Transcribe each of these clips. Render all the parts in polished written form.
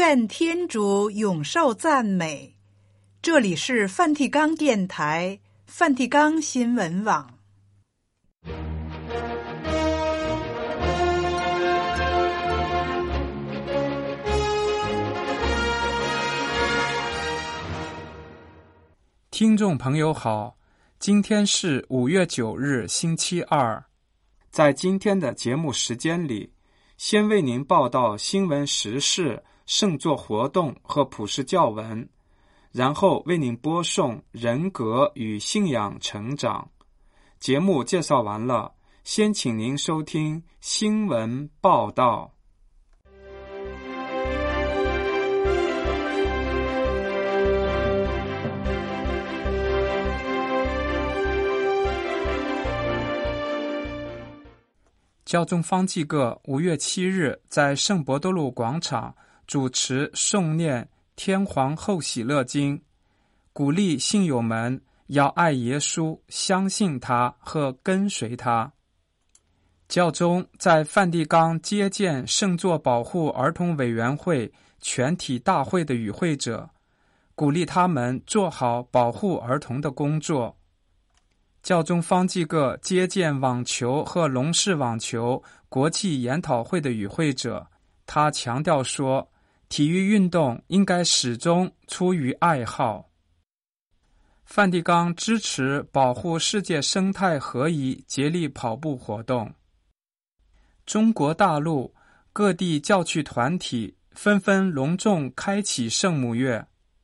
愿天主永受赞美。这里是梵蒂冈电台、梵蒂冈新闻网。 听众朋友好，今天是5月9日星期二。在今天的节目时间里，先为您报道新闻时事、圣座活动和普世教文，然后为您播送人格与信仰成长。节目介绍完了，先请您收听新闻报道。教宗方济各5月7日在圣伯多禄广场主持诵念天皇后喜乐经，鼓励信友们要爱耶稣，相信他和跟随他。教宗在梵蒂冈接见圣座保护儿童委员会全体大会的与会者，鼓励他们做好保护儿童的工作。教宗方济各接见网球和龙式网球国际研讨会的与会者，他强调说，体育运动应该始终出于爱好。梵蒂冈支持保护世界生态合宜接力跑步活动。中国大陆各地教区团体纷纷隆重开启圣母月。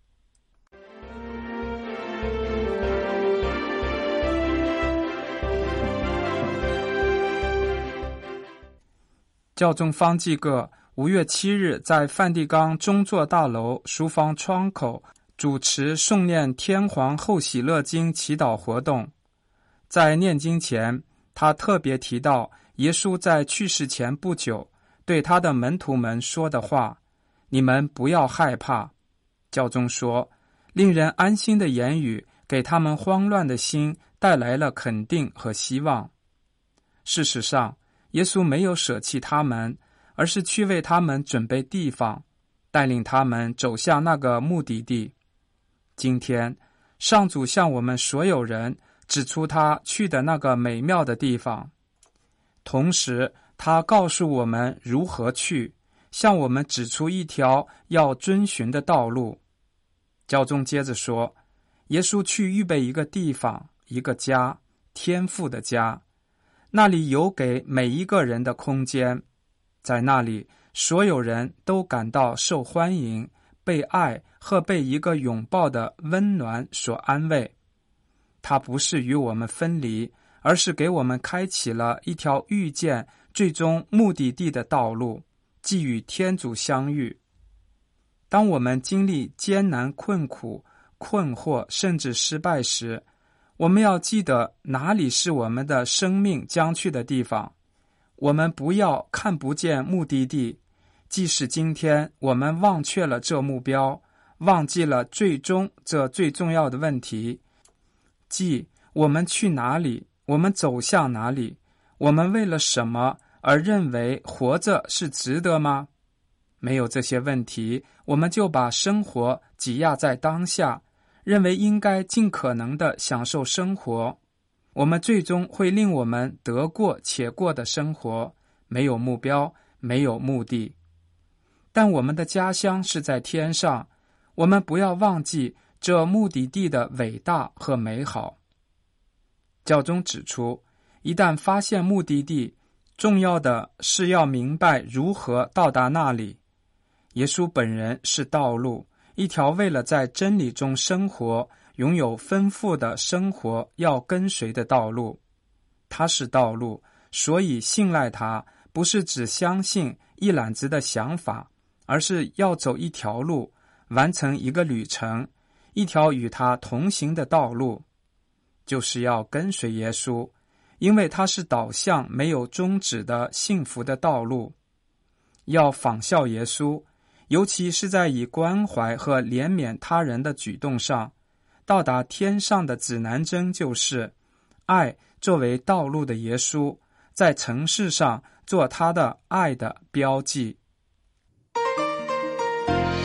教宗方济各5月7日在梵蒂冈中座大楼书房窗口主持诵念天皇后喜乐经祈祷活动。在念经前，他特别提到耶稣在去世前不久对他的门徒们说的话：你们不要害怕。教宗说，令人安心的言语给他们慌乱的心带来了肯定和希望。事实上，耶稣没有舍弃他们，而是去为他们准备地方，带领他们走向那个目的地。今天，上主向我们所有人指出他去的那个美妙的地方，同时他告诉我们如何去，向我们指出一条要遵循的道路。教宗接着说，耶稣去预备一个地方，一个家，天父的家，那里有给每一个人的空间，在那里所有人都感到受欢迎、被爱和被一个拥抱的温暖所安慰。他不是与我们分离，而是给我们开启了一条遇见最终目的地的道路，即与天主相遇。当我们经历艰难困苦、困惑甚至失败时，我们要记得哪里是我们的生命将去的地方。我们不要看不见目的地，即使今天我们忘却了这目标，忘记了最终这最重要的问题，即我们去哪里，我们走向哪里，我们为了什么而认为活着是值得吗？没有这些问题，我们就把生活挤压在当下，认为应该尽可能地享受生活，我们最终会令我们得过且过的生活，没有目标，没有目的。但我们的家乡是在天上，我们不要忘记这目的地的伟大和美好。教宗指出，一旦发现目的地，重要的是要明白如何到达那里。耶稣本人是道路，一条为了在真理中生活，拥有丰富的生活要跟随的道路。他是道路，所以信赖他，不是只相信一揽子的想法，而是要走一条路，完成一个旅程，一条与他同行的道路，就是要跟随耶稣，因为他是导向没有终止的幸福的道路。要仿效耶稣，尤其是在以关怀和怜悯他人的举动上，到达天上的指南针就是爱作为道路的耶稣，在城市上做他的爱的标记。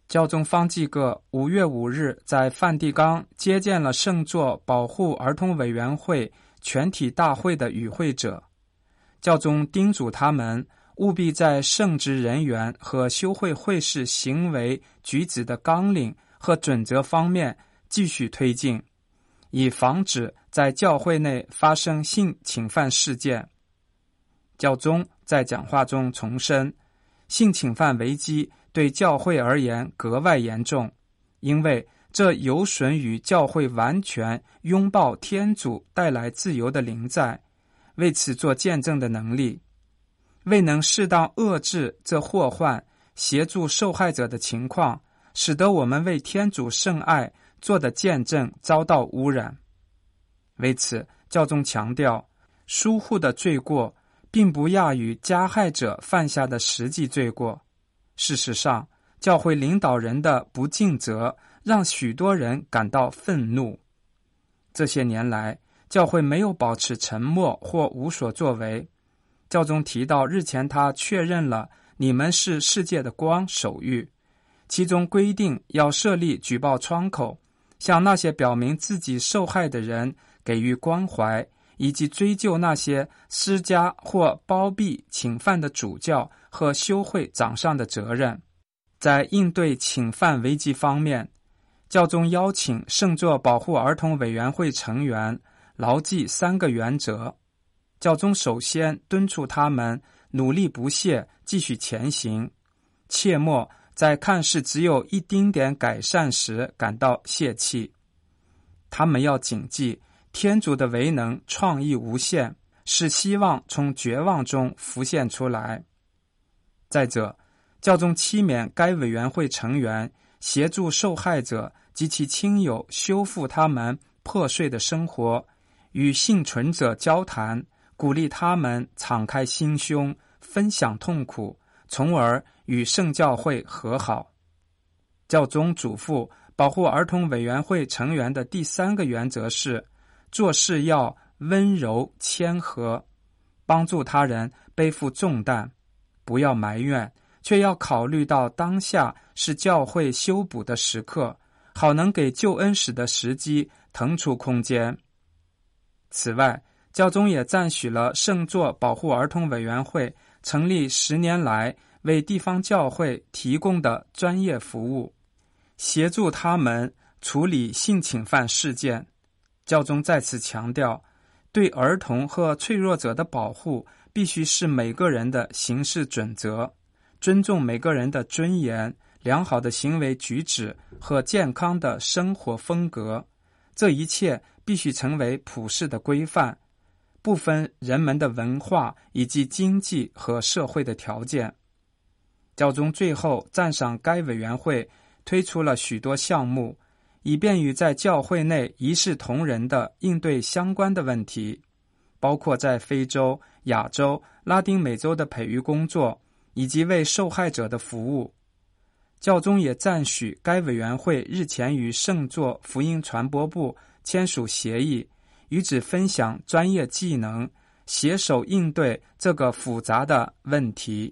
教宗方济各5月5日在梵蒂冈接见了圣座保护儿童委员会全体大会的与会者。教宗叮嘱他们务必在圣职人员和修会会士行为举止的纲领和准则方面继续推进，以防止在教会内发生性侵犯事件。教宗在讲话中重申，性侵犯危机对教会而言格外严重，因为这有损于教会完全拥抱天主带来自由的临在，为此做见证的能力。未能适当遏制这祸患，协助受害者的情况，使得我们为天主圣爱做的见证遭到污染。为此，教宗强调，疏忽的罪过并不亚于加害者犯下的实际罪过。事实上，教会领导人的不尽责让许多人感到愤怒。这些年来，教会没有保持沉默或无所作为。教宗提到日前他确认了你们是世界的光手谕，其中规定要设立举报窗口，向那些表明自己受害的人给予关怀，以及追究那些施加或包庇侵犯的主教和修会长上的责任。在应对侵犯危机方面，教宗邀请圣座保护儿童委员会成员牢记3个原则。教宗首先敦促他们努力不懈，继续前行，切莫在看似只有一丁点改善时感到泄气。他们要谨记天主的为能创意无限，使希望从绝望中浮现出来。再者，教宗期勉该委员会成员协助受害者及其亲友修复他们破碎的生活，与幸存者交谈，鼓励他们敞开心胸，分享痛苦，从而与圣教会和好。教宗嘱咐保护儿童委员会成员的第3个原则是，做事要温柔谦和，帮助他人背负重担，不要埋怨，却要考虑到当下是教会修补的时刻，好能给救恩使的时机腾出空间。此外，教宗也赞许了圣座保护儿童委员会成立10年来为地方教会提供的专业服务，协助他们处理性侵犯事件。教宗再次强调，对儿童和脆弱者的保护必须是每个人的行事准则，尊重每个人的尊严、良好的行为举止和健康的生活风格。这一切必须成为普世的规范，不分人们的文化以及经济和社会的条件。教宗最后赞赏该委员会推出了许多项目，以便于在教会内一视同仁地应对相关的问题，包括在非洲、亚洲、拉丁美洲的培育工作，以及为受害者的服务。教宗也赞许该委员会日前与圣座福音传播部签署协议，与之分享专业技能，携手应对这个复杂的问题。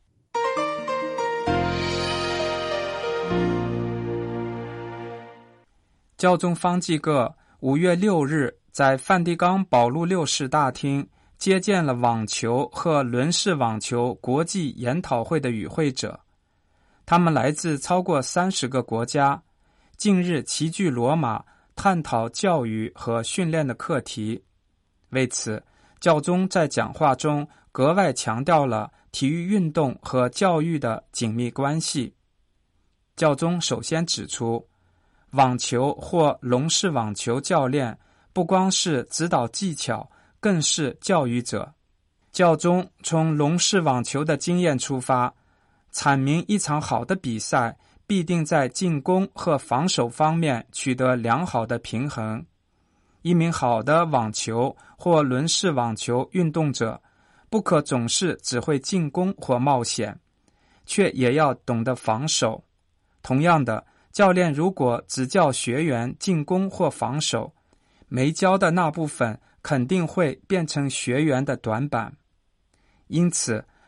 教宗方济各5月6日在梵蒂冈保禄六世大厅接见了网球和轮式网球国际研讨会的与会者，他们来自超过30个国家，近日齐聚罗马，探讨教育和训练的课题。为此，教宗在讲话中格外强调了体育运动和教育的紧密关系。教宗首先指出，网球或龙式网球教练不光是指导技巧，更是教育者。教宗从龙式网球的经验出发，阐明一场好的比赛必定在进攻和防守方面取得良好的平衡。一名好的网球或轮式网球运动者不可总是只会进攻或冒险，却也要懂得防守。同样的，教练如果只教学员进攻或防守，没教的那部分肯定会变成学员的短板。因此，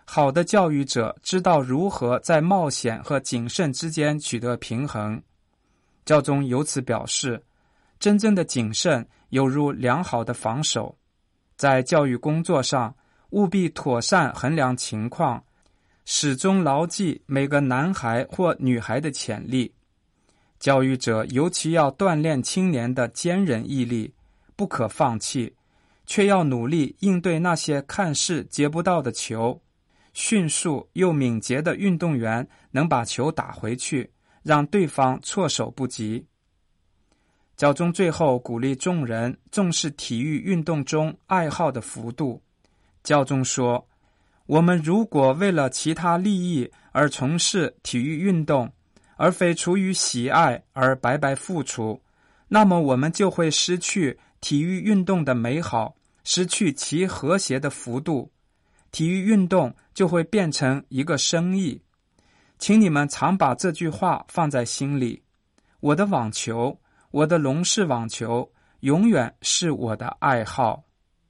好的教育者知道如何在冒险和谨慎之间取得平衡。教宗由此表示，真正的谨慎犹如良好的防守，在教育工作上务必妥善衡量情况，始终牢记每个男孩或女孩的潜力。教育者尤其要锻炼青年的坚韧毅力，不可放弃，却要努力应对那些看似接不到的球。迅速又敏捷的运动员能把球打回去，让对方措手不及。教宗最后鼓励众人重视体育运动中爱好的幅度。教宗说，我们如果为了其他利益而从事体育运动，而非出于喜爱而白白付出，那么我们就会失去体育运动的美好，失去其和谐的幅度。体育运动就会变成一个生意。请你们常把这句话放在心里。我的网球，我的龙式网球，永远是我的爱好。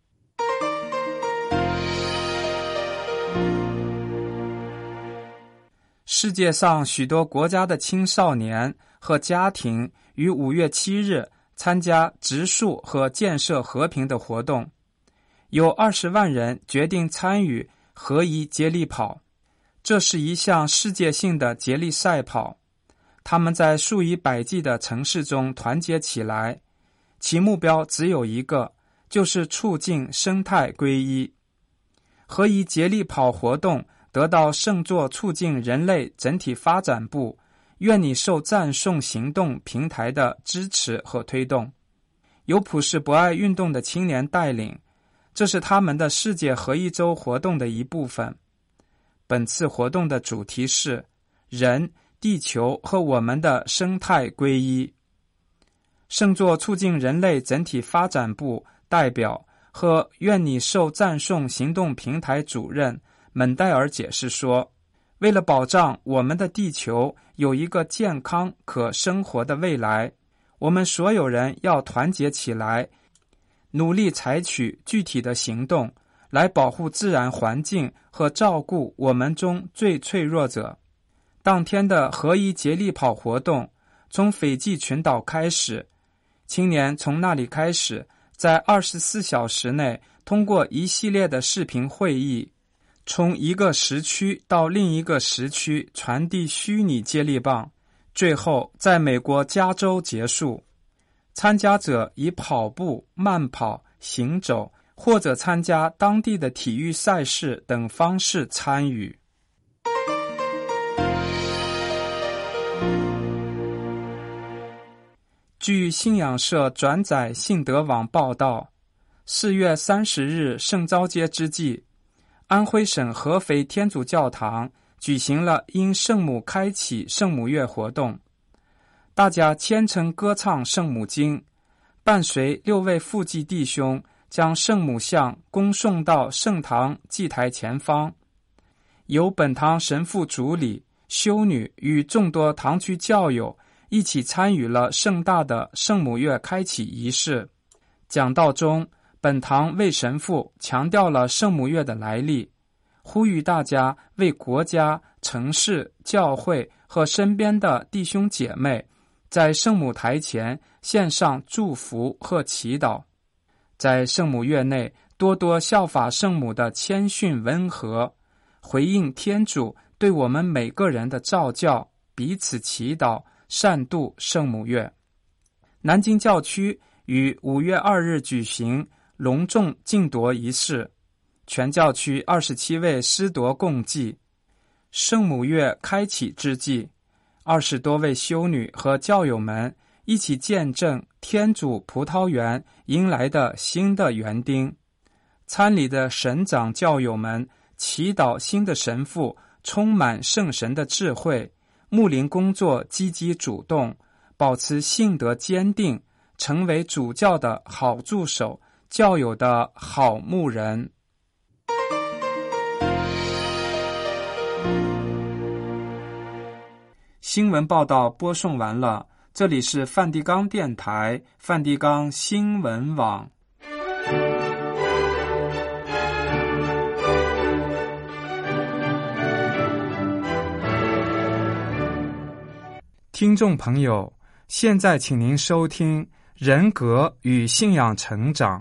世界上许多国家的青少年和家庭于5月7日参加植树和建设和平的活动。有20万人决定参与合宜接力跑，这是一项世界性的接力赛跑。他们在数以百计的城市中团结起来，其目标只有一个，就是促进生态归一。合宜接力跑活动得到圣座促进人类整体发展部愿你受赞颂行动平台的支持和推动，由普世博爱运动的青年带领，这是他们的世界合一周活动的一部分。本次活动的主题是人、地球和我们的生态归一。圣座促进人类整体发展部代表和愿你受赞颂行动平台主任蒙代尔解释说，为了保障我们的地球有一个健康可生活的未来，我们所有人要团结起来，努力采取具体的行动，来保护自然环境和照顾我们中最脆弱者。当天的合宜接力跑活动从斐济群岛开始，青年从那里开始，在24小时内通过一系列的视频会议，从一个时区到另一个时区传递虚拟接力棒，最后在美国加州结束。参加者以跑步、慢跑、行走或者参加当地的体育赛事等方式参与。据信仰社转载信德网报道，4月30日圣召节之际，安徽省合肥天主教堂举行了因圣母开启圣母月活动，大家虔诚歌唱圣母经，伴随6位附祭弟兄将圣母像恭送到圣堂祭台前方，由本堂神父主理，修女与众多堂区教友一起参与了盛大的圣母月开启仪式。讲道中，本堂为神父强调了圣母月的来历，呼吁大家为国家、城市、教会和身边的弟兄姐妹在圣母台前献上祝福和祈祷。在圣母月内，多多效法圣母的谦逊温和，回应天主对我们每个人的召叫，彼此祈祷，善度圣母月。南京教区于5月2日举行隆重敬铎仪式，全教区27位师铎共祭。圣母月开启之际，20多位修女和教友们一起见证天主葡萄园迎来的新的园丁。参礼的神长教友们祈祷新的神父充满圣神的智慧，牧灵工作积极主动，保持信德坚定，成为主教的好助手，教友的好牧人。新闻报道播送完了，这里是梵蒂冈电台，梵蒂冈新闻网。 听众朋友，现在请您收听《人格与信仰成长》。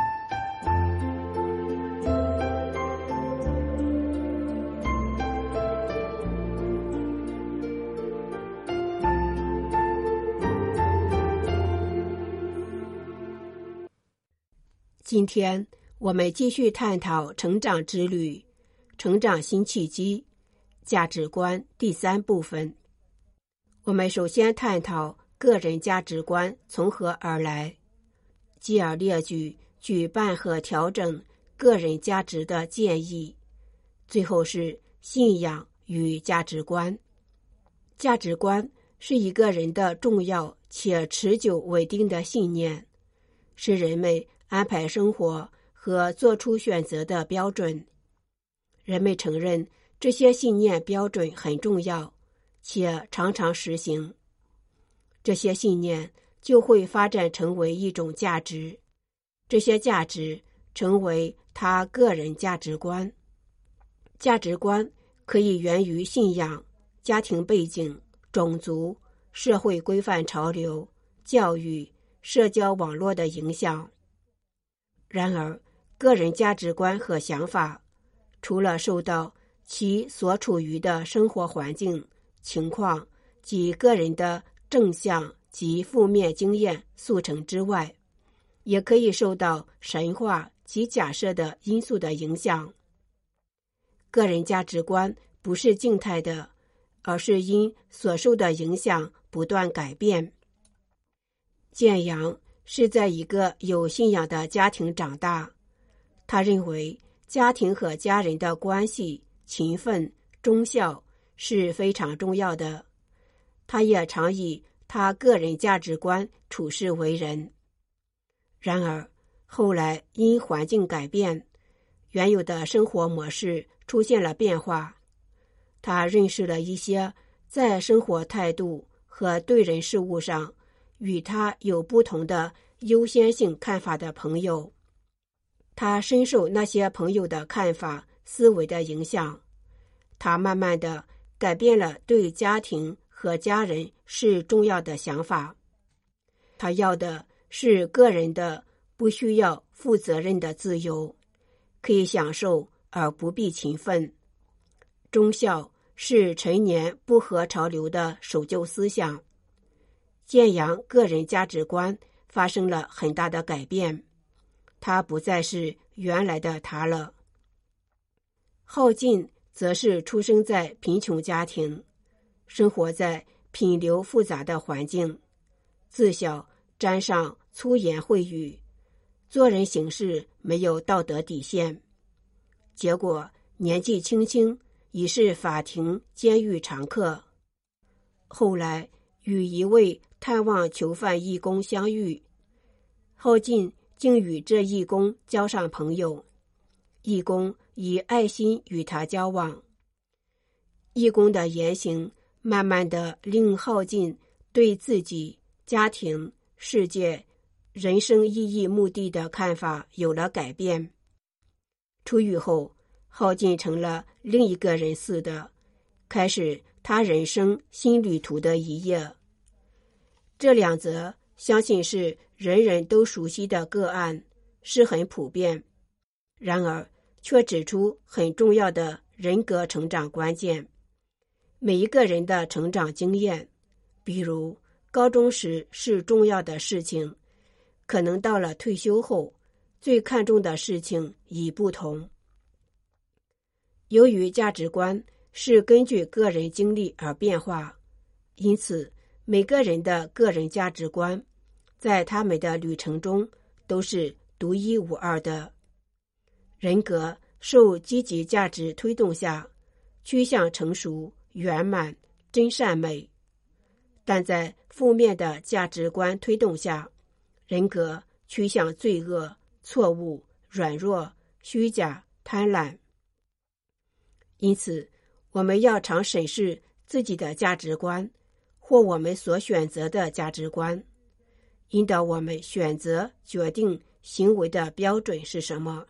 今天我们继续探讨成长之旅，成长新契机，价值观第3部分。我们首先探讨个人价值观从何而来，继而列举举办和调整个人价值的建议，最后是信仰与价值观。价值观是一个人的重要且持久稳定的信念，是人们安排生活和做出选择的标准。人们承认这些信念标准很重要，且常常实行。这些信念就会发展成为一种价值，这些价值成为他个人价值观。价值观可以源于信仰、家庭背景、种族、社会规范潮流、教育、社交网络的影响。然而，个人价值观和想法，除了受到其所处于的生活环境、情况及个人的正向及负面经验塑成之外，也可以受到神话及假设的因素的影响。个人价值观不是静态的，而是因所受的影响不断改变。建阳是在一个有信仰的家庭长大，他认为家庭和家人的关系、勤奋、忠孝是非常重要的。他也常以他个人价值观处事为人。然而，后来因环境改变，原有的生活模式出现了变化。他认识了一些在生活态度和对人事物上与他有不同的优先性看法的朋友。他深受那些朋友的看法、思维的影响。他慢慢地改变了对家庭和家人是重要的想法。他要的是个人的不需要负责任的自由，可以享受而不必勤奋。忠孝是陈年不合潮流的守旧思想。建阳个人价值观发生了很大的改变，他不再是原来的他了。浩进则是出生在贫穷家庭，生活在品流复杂的环境，自小沾上粗言秽语，做人行事没有道德底线，结果年纪轻轻已是法庭监狱常客。后来与一位探望囚犯义工相遇，浩进竟与这义工交上朋友，义工以爱心与他交往。义工的言行慢慢地令浩进对自己、家庭、世界、人生意义目的的看法有了改变。出狱后，浩进成了另一个人似的，开始他人生新旅途的一页。这2则相信是人人都熟悉的个案，是很普遍，然而却指出很重要的人格成长关键。每一个人的成长经验，比如高中时是重要的事情，可能到了退休后，最看重的事情已不同。由于价值观是根据个人经历而变化，因此每个人的个人价值观在他们的旅程中都是独一无二的。人格受积极价值推动下，趋向成熟、圆满、真善美；但在负面的价值观推动下，人格趋向罪恶、错误、软弱、虚假、贪婪。因此，我们要常审视自己的价值观，或我们所选择的价值观，引导我们选择决定行为的标准是什么。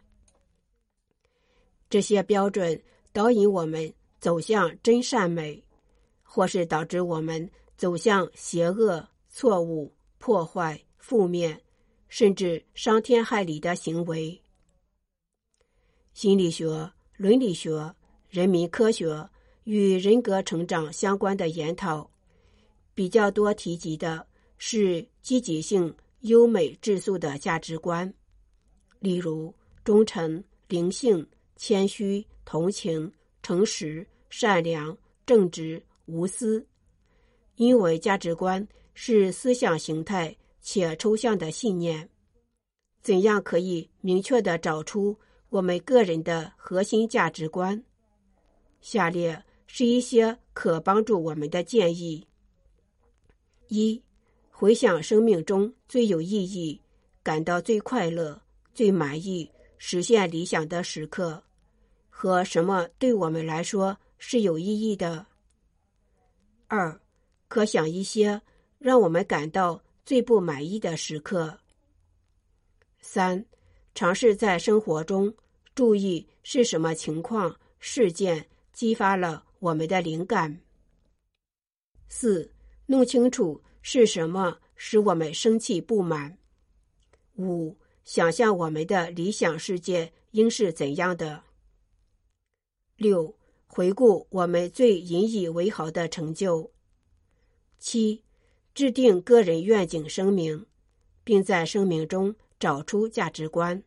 这些标准导引我们走向真善美，或是导致我们走向邪恶、错误、破坏、负面，甚至伤天害理的行为。心理学、伦理学、人民科学与人格成长相关的研讨，比较多提及的是积极性、优美质素的价值观，例如忠诚、灵性、谦虚、同情、诚实、善良、正直、无私。因为价值观是思想形态且抽象的信念，怎样可以明确地找出我们个人的核心价值观？下列是一些可帮助我们的建议：一、回想生命中最有意义、感到最快乐、最满意、实现理想的时刻，和什么对我们来说是有意义的。二、可想一些让我们感到最不满意的时刻。三、尝试在生活中注意是什么情况、事件激发了我们的灵感。四、弄清楚是什么使我们生气不满。五、想象我们的理想世界应是怎样的。六、回顾我们最引以为豪的成就。七、制定个人愿景声明，并在声明中找出价值观。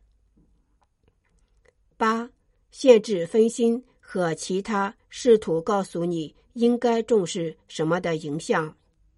八、限制分心和其他试图告诉你应该重视什么的影响。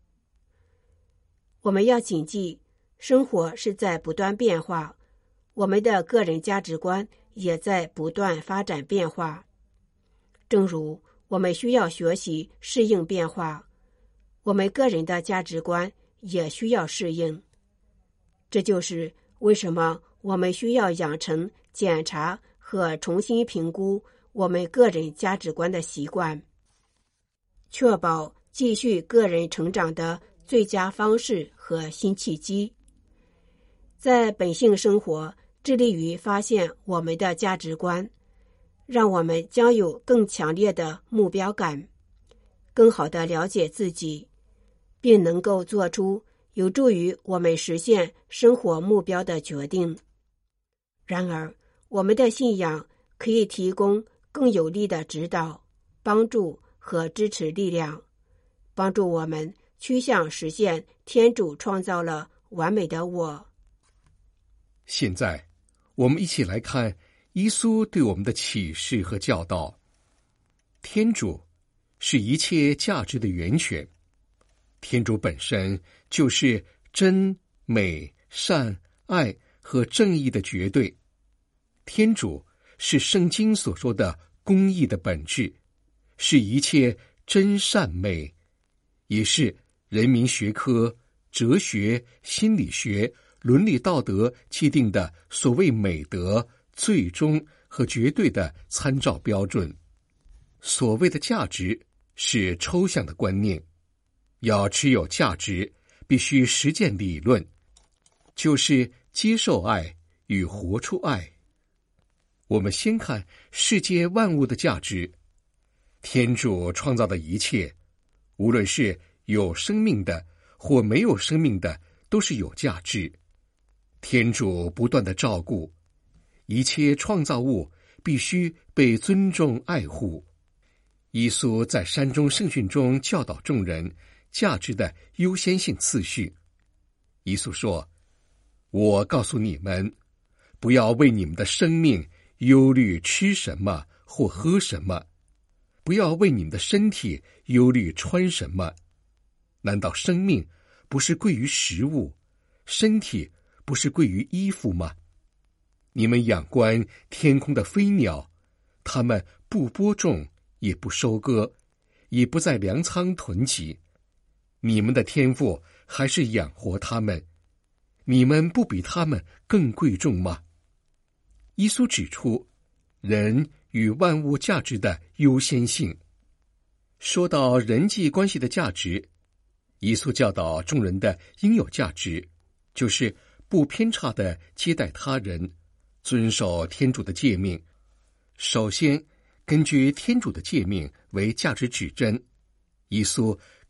我们要谨记，生活是在不断变化，我们的个人价值观也在不断发展变化。正如我们需要学习适应变化，我们个人的价值观也需要适应。这就是为什么我们需要养成检查和重新评估我们个人价值观的习惯，确保继续个人成长的最佳方式和新契机。在本性生活致力于发现我们的价值观，让我们将有更强烈的目标感，更好地了解自己，并能够做出有助于我们实现生活目标的决定。然而，我们的信仰可以提供更有力的指导、帮助和支持力量，帮助我们趋向实现天主创造了完美的我。 现在，我们一起来看耶稣对我们的启示和教导。天主是一切价值的源泉，天主本身就是真、美、善、爱和正义的绝对。天主是圣经所说的公义的本质，是一切真善美，也是人民学科、哲学、心理学、伦理道德既定的所谓美德、最终和绝对的参照标准。所谓的价值是抽象的观念，要持有价值，必须实践理论，就是接受爱与活出爱。我们先看世界万物的价值。天主创造的一切，无论是有生命的或没有生命的，都是有价值。天主不断的照顾，一切创造物必须被尊重爱护。耶稣在山中圣训中教导众人价值的优先性次序。耶稣说：“我告诉你们，不要为你们的生命忧虑吃什么或喝什么，不要为你们的身体忧虑穿什么。难道生命不是贵于食物，身体不是贵于衣服吗？你们仰观天空的飞鸟，它们不播种，也不收割，也不在粮仓囤积，你们的天父还是养活它们，你们不比他们更贵重吗？”耶稣指出人与万物价值的优先性。说到人际关系的价值，耶稣教导众人的应有价值，就是不偏差地接待他人，遵守天主的诫命。首先，根据天主的诫命为价值指针，耶稣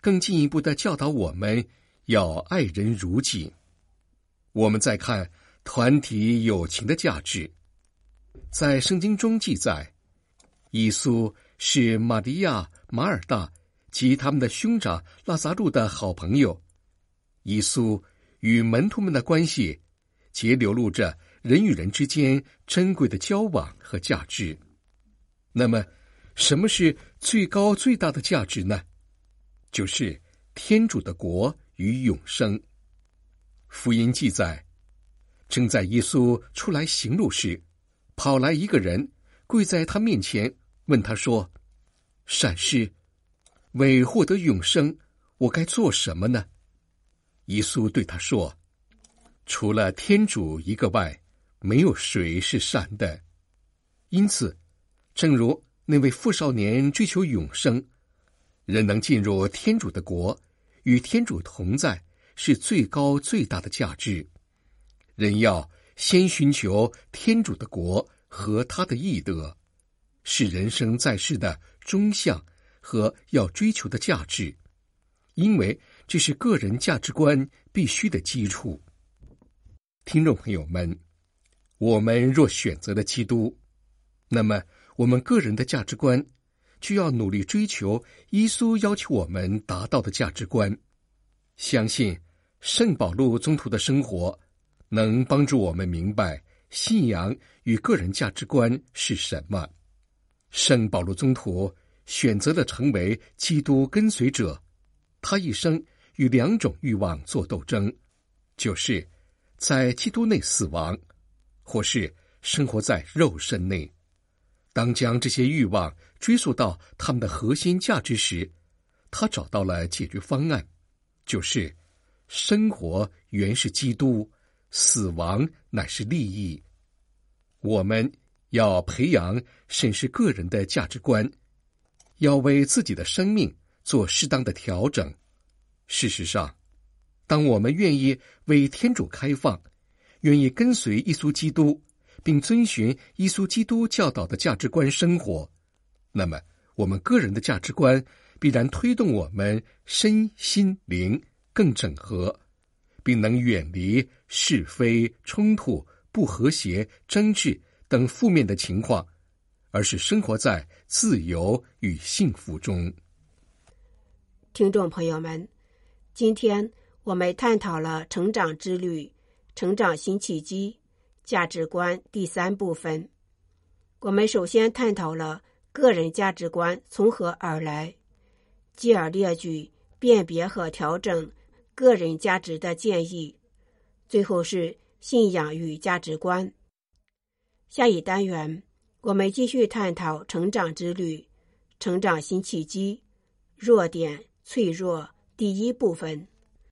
更进一步的教导我们要爱人如己。我们再看团体友情的价值，在圣经中记载，耶稣是玛利亚、马尔大及他们的兄长拉撒路的好朋友。耶稣与门徒们的关系，皆流露着人与人之间珍贵的交往和价值。那么，什么是最高最大的价值呢？就是天主的国与永生。福音记载，正在耶稣出来行路时，跑来一个人，跪在他面前，问他说：“善师，为获得永生，我该做什么呢？”耶稣对他说：“除了天主一个外，没有谁是善的。因此，正如那位富少年追求永生，人能进入天主的国，与天主同在，是最高最大的价值。人要先寻求天主的国和他的义德，是人生在世的终向和要追求的价值，因为这是个人价值观必须的基础。”听众朋友们，我们若选择了基督，那么我们个人的价值观就要努力追求耶稣要求我们达到的价值观。相信圣保禄宗徒的生活能帮助我们明白信仰与个人价值观是什么。圣保禄宗徒选择了成为基督跟随者，他一生与两种欲望做斗争，就是在基督内死亡，或是生活在肉身内。当将这些欲望追溯到他们的核心价值时，他找到了解决方案，就是生活原是基督，死亡乃是利益。我们要培养审视个人的价值观，要为自己的生命做适当的调整。事实上，当我们愿意为天主开放，愿意跟随耶稣基督，并遵循耶稣基督教导的价值观生活，那么我们个人的价值观必然推动我们身心灵更整合，并能远离是非、冲突、不和谐、争执等负面的情况，而是生活在自由与幸福中。 听众朋友们，今天我们探讨了成长之旅、成长新契机、价值观第3部分。我们首先探讨了个人价值观从何而来，继而列举辨别和调整个人价值的建议，最后是信仰与价值观。下一单元，我们继续探讨成长之旅、成长新契机、弱点、脆弱第1部分。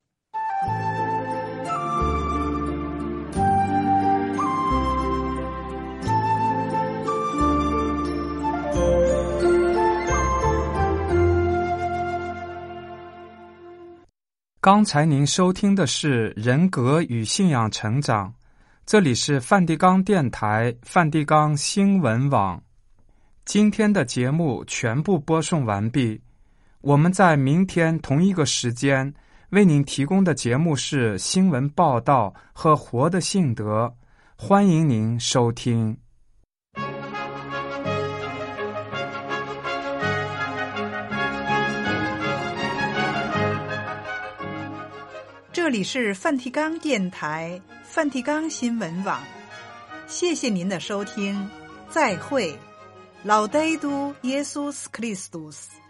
刚才您收听的是人格与信仰成长，这里是梵蒂冈电台梵蒂冈新闻网。今天的节目全部播送完毕，我们在明天同一个时间为您提供的节目是新闻报道和活的信德，欢迎您收听。 这里是梵蒂冈电台梵蒂冈新闻网，谢谢您的收听，再会。Laudetur Jesus Christus。